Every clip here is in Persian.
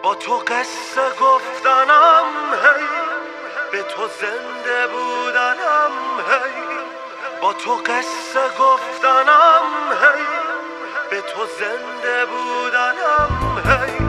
با تو قصه گفتنم هی، به تو زنده بودنم هی، با تو قصه گفتنم هی، به تو زنده بودنم هی.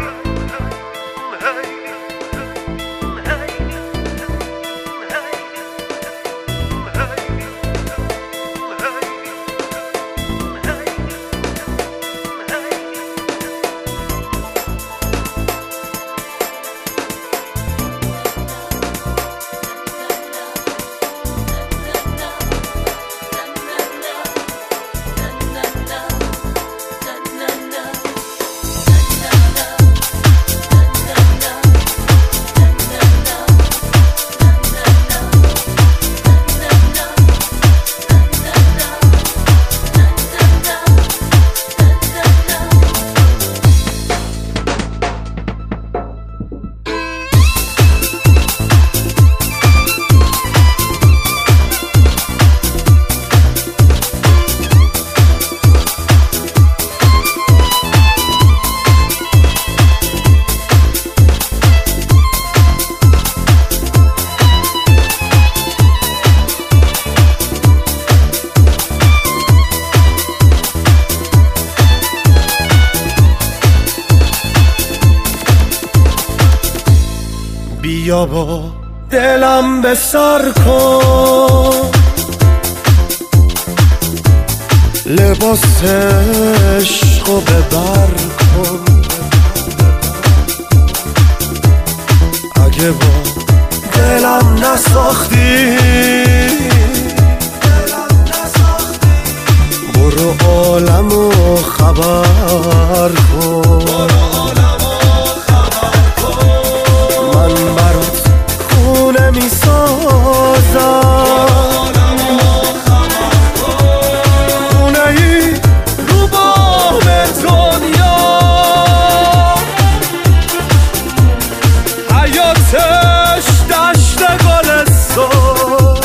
بیا با دلم به سر کن، لباس عشقو ببر کن. اگه با دلم نساختی برو عالمو خبر کن. من برات خونه می سازم، خونه ای رو بام دنیا، حیاتش دشت گلستان،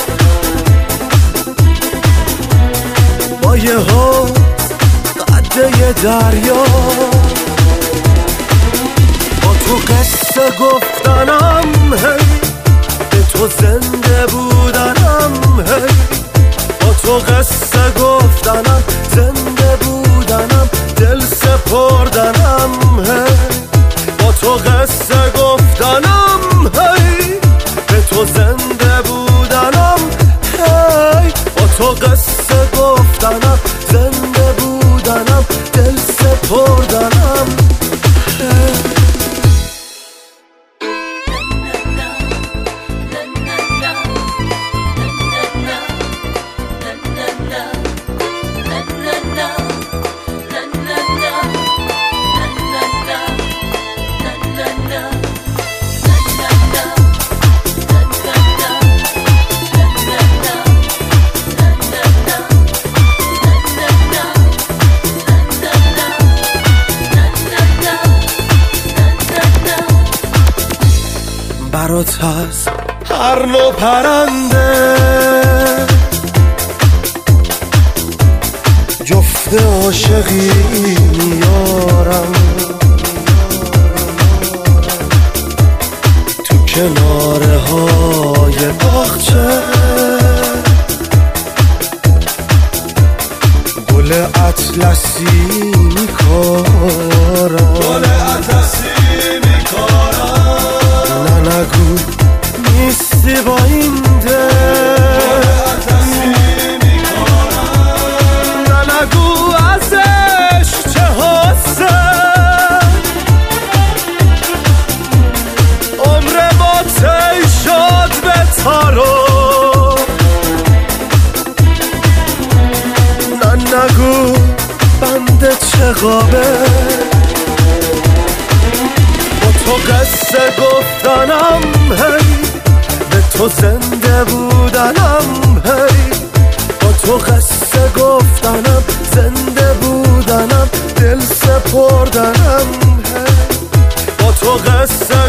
با یه حوض قده دریا. تو قصه گفتنم هی، به تو زنده بودنم هی، با تو قصه گفتنم زنده بودنم دل سپردنم هی، با تو قصه گفتنم هی، به تو زنده بودنم هی، با تو قصه گفتنم زنده بودنم دل سپردنم هی. برات هست هر نوع پرنده، جفت عاشقی میارم تو کناره های باغچه. گل اطلسی میکارم، گل اطلسی میکارم. نگو نیستی با این دل، نگو ازش چه حسه، عمر با تی شد به تارو. نگو بنده چه غابه، تو قصه گفتنم هی، به تو زنده بودنم هی، با تو قصه گفتنم زنده بودنم دل سپردنم هی، با تو قصه